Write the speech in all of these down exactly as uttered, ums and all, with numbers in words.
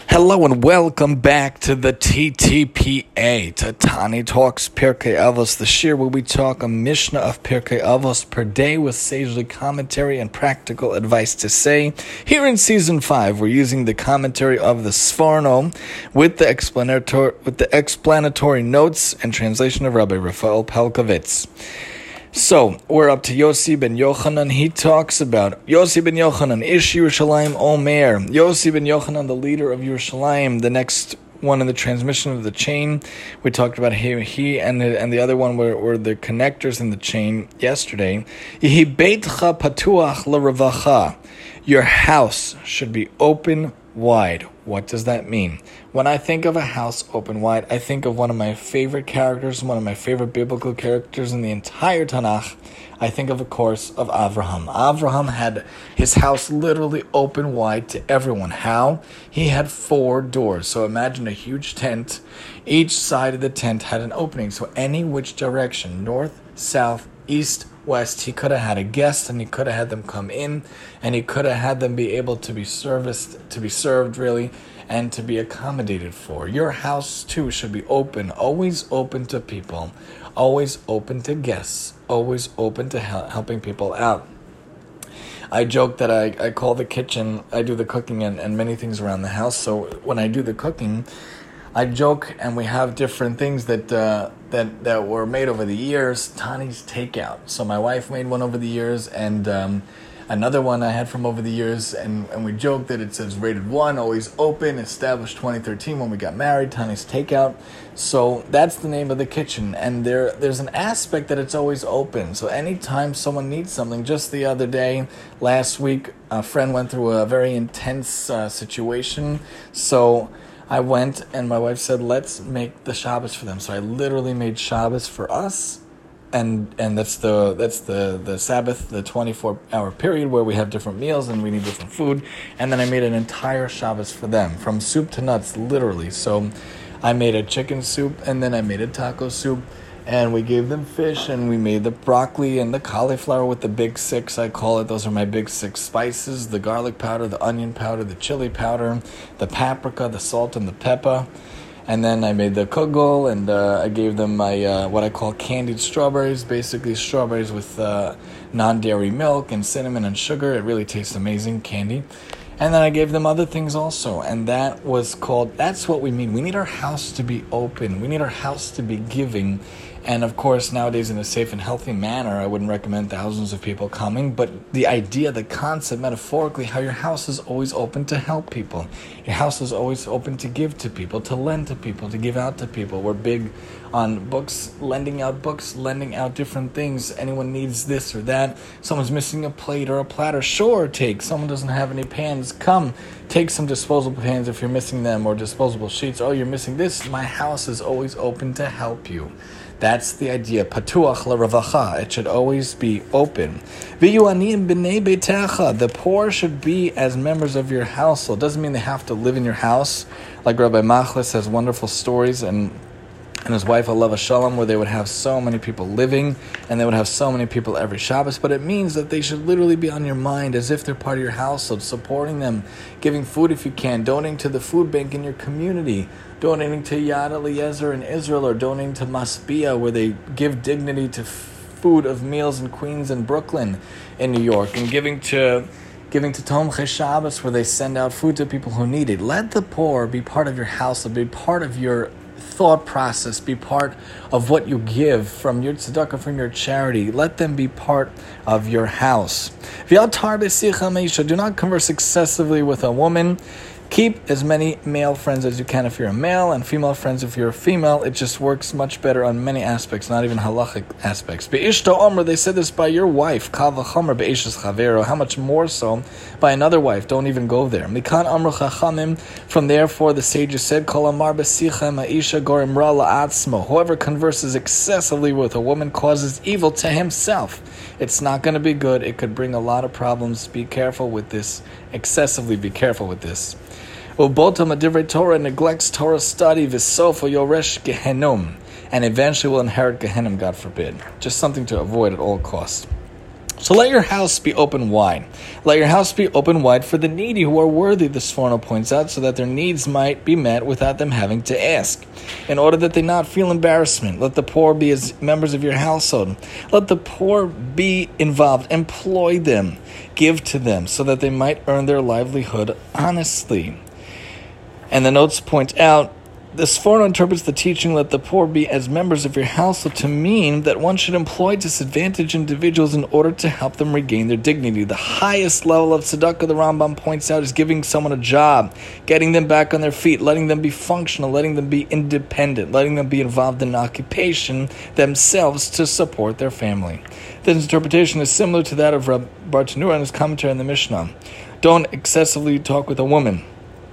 Hello and welcome back to the T T P A, to Tani Talks Pirkei Avos, the shir where we talk a Mishnah of Pirkei Avos per day with sagely commentary and practical advice to say. Here in season five, we're using the commentary of the Sforno with the explanatory with the explanatory notes and translation of Rabbi Rafael Pelkovitz. So, we're up to Yossi ben Yochanan. He talks about Yossi ben Yochanan, Ish Yerushalayim Omer. Yossi ben Yochanan, the leader of Yerushalayim, the next one in the transmission of the chain. We talked about he, he and the, and the other one were, were the connectors in the chain yesterday. Yehi beitcha patuach l'revacha. Your house should be open wide. What does that mean? When I think of a house open wide, I think of one of my favorite characters, one of my favorite biblical characters in the entire Tanakh. I think of, of course, of Avraham. Avraham had his house literally open wide to everyone. How? He had four doors. So imagine a huge tent. Each side of the tent had an opening. So any which direction, north, south, east, west, he could have had a guest and he could have had them come in and he could have had them be able to be serviced, to be served really, and to be accommodated for. Your house too should be open, always open to people, always open to guests, always open to hel- helping people out. I joke that I, I call the kitchen, I do the cooking and, and many things around the house. So when I do the cooking, I joke, and we have different things that uh, that that were made over the years. Tani's Takeout. So my wife made one over the years, and um, another one I had from over the years, and, and we joke that it says rated one, always open, established twenty thirteen when we got married, Tani's Takeout. So that's the name of the kitchen, and there there's an aspect that it's always open. So anytime someone needs something, just the other day, last week, a friend went through a very intense uh, situation, so I went and my wife said, let's make the Shabbos for them. So I literally made Shabbos for us, and and that's the that's the, the Sabbath, the twenty-four hour period where we have different meals and we need different food. And then I made an entire Shabbos for them, from soup to nuts, literally. So I made a chicken soup, and then I made a taco soup, and we gave them fish, and we made the broccoli and the cauliflower with the big six, I call it. Those are my big six spices: the garlic powder, the onion powder, the chili powder, the paprika, the salt, and the pepper. And then I made the kugel, and uh, I gave them my uh, what I call candied strawberries, basically strawberries with uh, non-dairy milk and cinnamon and sugar. It really tastes amazing, candy. And then I gave them other things also, and that was called, that's what we mean. We need our house to be open. We need our house to be giving. And of course, nowadays in a safe and healthy manner, I wouldn't recommend thousands of people coming, but the idea, the concept, metaphorically, how your house is always open to help people. Your house is always open to give to people, to lend to people, to give out to people. We're big on books, lending out books, lending out different things. Anyone needs this or that. Someone's missing a plate or a platter. Sure, take. Someone doesn't have any pans. Come, take some disposable pans if you're missing them, or disposable sheets. Oh, you're missing this. My house is always open to help you. That's the idea. Patuach l'revacha. It should always be open. V'yu aniyim b'nei beitecha. The poor should be as members of your household. Doesn't mean they have to live in your house. Like Rabbi Machlis has wonderful stories, and and his wife, Alava Shalom, where they would have so many people living, and they would have so many people every Shabbos. But it means that they should literally be on your mind as if they're part of your household, supporting them, giving food if you can, donating to the food bank in your community, donating to Yad Eliezer in Israel, or donating to Masbia, where they give dignity to food of meals in Queens and Brooklyn in New York, and giving to giving to Tomchei Shabbos, where they send out food to people who need it. Let the poor be part of your household, be part of your thought process, be part of what you give from your tzedakah, from your charity. Let them be part of your house. Do not converse excessively with a woman. Keep as many male friends as you can if you're a male, and female friends if you're a female. It just works much better on many aspects, not even halachic aspects. Be'ishto omer, they said this by your wife. Kal v'chomer be'ishes chavero. How much more so by another wife? Don't even go there. Mikan amru chachamim. From therefore the sages said, Kol amar b'sicha ma'isha gorim ra la'atzmo. Whoever converses excessively with a woman causes evil to himself. It's not going to be good. It could bring a lot of problems. Be careful with this. Excessively be careful with this. Ubotam adivrei Torah neglects Torah study, v'sofa yoresh gehenom, and eventually will inherit Gehenim, God forbid. Just something to avoid at all costs. So let your house be open wide. Let your house be open wide for the needy who are worthy, the Sforno points out, so that their needs might be met without them having to ask. In order that they not feel embarrassment, let the poor be as members of your household. Let the poor be involved. Employ them. Give to them so that they might earn their livelihood honestly. And the notes point out, the Sforno interprets the teaching, let the poor be as members of your household, to mean that one should employ disadvantaged individuals in order to help them regain their dignity. The highest level of tzedakah, the Rambam points out, is giving someone a job, getting them back on their feet, letting them be functional, letting them be independent, letting them be involved in an occupation themselves to support their family. This interpretation is similar to that of Rabbi Bartanura in his commentary on the Mishnah. Don't excessively talk with a woman.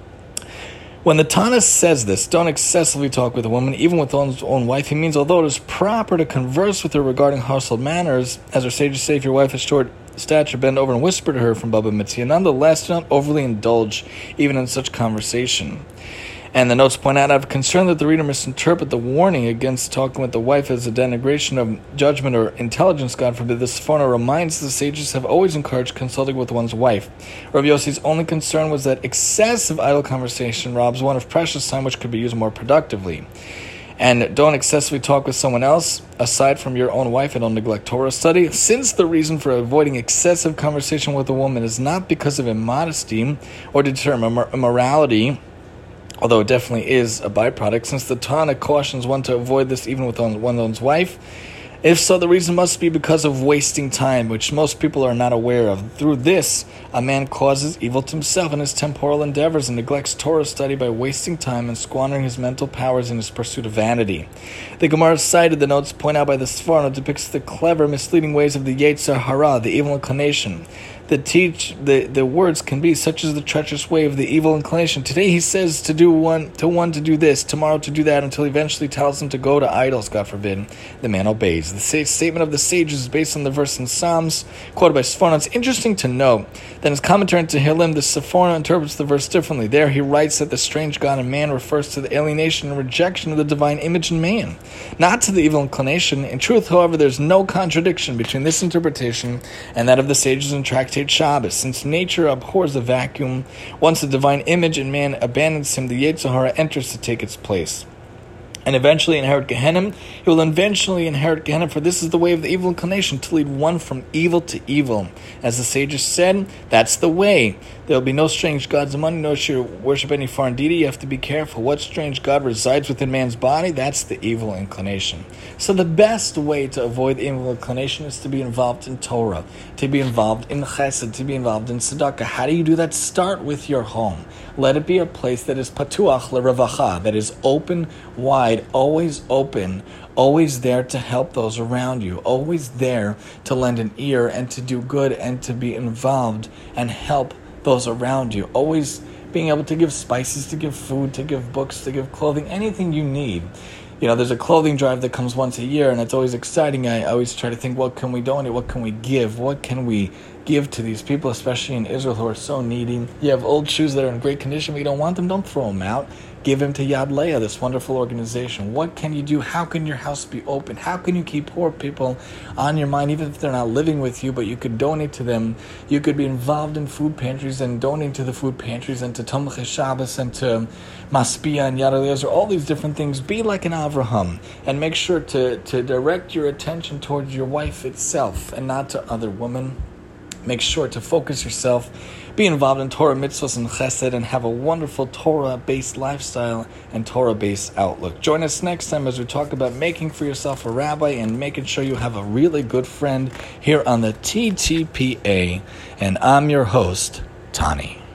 When the Tana says this, don't excessively talk with a woman, even with one's own wife, he means although it is proper to converse with her regarding household manners, as our sages say, if your wife is short stature, bend over and whisper to her from Baba Mitzvah. Nonetheless, do not overly indulge even in such conversation. And the notes point out, I have concern that the reader misinterpret the warning against talking with the wife as a denigration of judgment or intelligence. God forbid. This Sforno reminds the sages have always encouraged consulting with one's wife. Rabbi Yossi's only concern was that excessive idle conversation robs one of precious time which could be used more productively. And don't excessively talk with someone else, aside from your own wife, and don't neglect Torah study. Since the reason for avoiding excessive conversation with a woman is not because of immodesty or to deter immorality, although it definitely is a byproduct, since the Tana cautions one to avoid this even with one's wife. If so, the reason must be because of wasting time, which most people are not aware of. Through this, a man causes evil to himself in his temporal endeavors and neglects Torah study by wasting time and squandering his mental powers in his pursuit of vanity. The Gemara cited, the notes point out by the Sforno, depicts the clever, misleading ways of the Yetzer Hara, the evil inclination. The teach the, the words can be such as the treacherous way of the evil inclination. Today he says to do one to one to do this, tomorrow to do that, until he eventually tells him to go to idols, God forbid. The man obeys. The sa- statement of the sages is based on the verse in Psalms, quoted by Sforno. It's interesting to note that in his commentary on Tehillim, the Sforno interprets the verse differently. There he writes that the strange God in man refers to the alienation and rejection of the divine image in man, not to the evil inclination. In truth, however, there's no contradiction between this interpretation and that of the sages in Tractate Shabbos. Since nature abhors a vacuum, once the divine image in man abandons him, the Yetzer Hara enters to take its place and eventually inherit Gehenna. He will eventually inherit Gehenna, for this is the way of the evil inclination, to lead one from evil to evil. As the sages said, that's the way. There will be no strange gods among you, no should worship any foreign deity. You have to be careful. What strange god resides within man's body? That's the evil inclination. So the best way to avoid the evil inclination is to be involved in Torah, to be involved in chesed, to be involved in tzedakah. How do you do that? Start with your home. Let it be a place that is patuach l'revacha, that is open, wide, always open, always there to help those around you, always there to lend an ear and to do good and to be involved and help those around you, always being able to give spices, to give food, to give books, to give clothing, anything you need. You know, there's a clothing drive that comes once a year, and it's always exciting. I always try to think, what can we donate? What can we give? What can we give to these people, especially in Israel, who are so needy? You have old shoes that are in great condition, but you don't want them, don't throw them out. Give them to Yad Leah, this wonderful organization. What can you do? How can your house be open? How can you keep poor people on your mind, even if they're not living with you, but you could donate to them? You could be involved in food pantries and donate to the food pantries and to Tomchei Shabbos and to Maspia and Yad Eliezer, all these different things. Be like an Avraham and make sure to, to direct your attention towards your wife itself and not to other women. Make sure to focus yourself, be involved in Torah mitzvahs and chesed, and have a wonderful Torah-based lifestyle and Torah-based outlook. Join us next time as we talk about making for yourself a rabbi and making sure you have a really good friend here on the T T P A. And I'm your host, Tani.